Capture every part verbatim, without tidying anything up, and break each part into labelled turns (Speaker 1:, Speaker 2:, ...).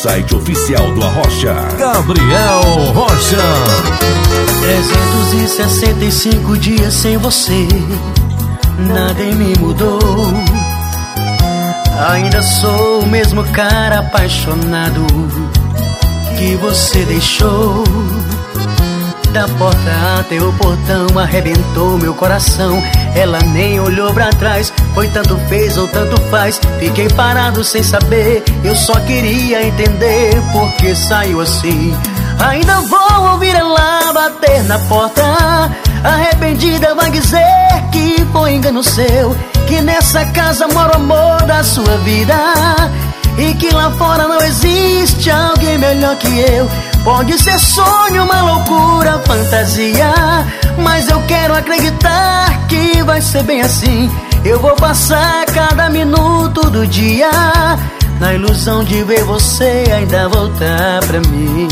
Speaker 1: site oficial do Arrocha.
Speaker 2: Gabriel Rocha.
Speaker 3: trezentos e sessenta e cinco dias sem você, nada em mim mudou. Ainda sou o mesmo cara apaixonado que você deixou. Da porta até o portão arrebentou meu coração. Ela nem olhou pra trás, foi tanto fez ou tanto faz. Fiquei parado sem saber, eu só queria entender por que saiu assim. Ainda vou ouvir ela bater na porta, arrependida vai dizer que foi engano seu, que nessa casa mora o amor da sua vida e que lá fora não existe alguém melhor que eu. Pode ser sonho, uma loucura, fantasia, mas eu quero acreditar que vai ser bem assim. Eu vou passar cada minuto do dia na ilusão de ver você ainda voltar pra mim.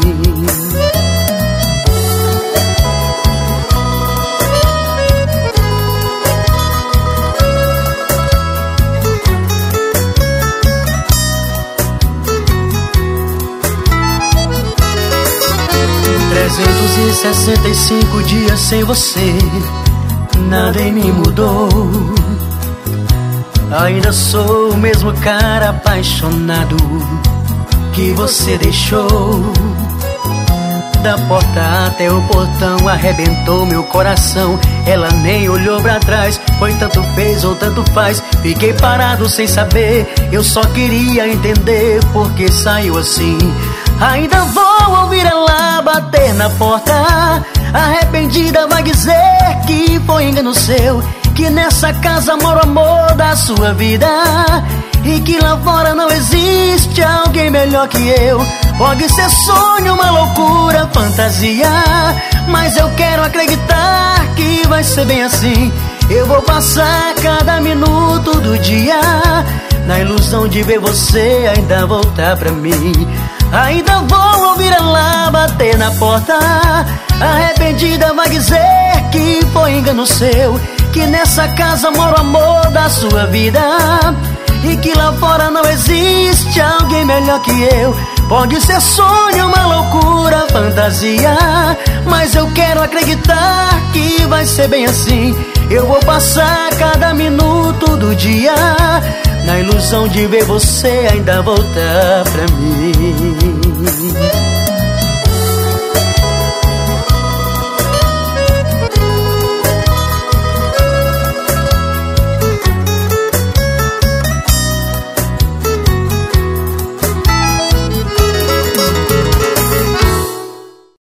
Speaker 3: trezentos e sessenta e cinco dias sem você, nada em mim mudou. Ainda sou o mesmo cara apaixonado que você deixou. Da porta até o portão arrebentou meu coração. Ela nem olhou pra trás, foi tanto fez ou tanto faz. Fiquei parado sem saber, eu só queria entender por que saiu assim. Ainda vou ouvir ela bater na porta, arrependida vai dizer que foi engano seu, que nessa casa mora o amor da sua vida e que lá fora não existe alguém melhor que eu. Pode ser sonho, uma loucura, fantasia, mas eu quero acreditar que vai ser bem assim. Eu vou passar cada minuto do dia na ilusão de ver você ainda voltar pra mim. Ainda vou ouvir ela bater na porta, arrependida vai dizer que foi engano seu, que nessa casa mora o amor da sua vida e que lá fora não existe alguém melhor que eu. Pode ser sonho, uma loucura, fantasia, mas eu quero acreditar que vai ser bem assim. Eu vou passar cada minuto do dia na ilusão de ver você ainda voltar pra mim.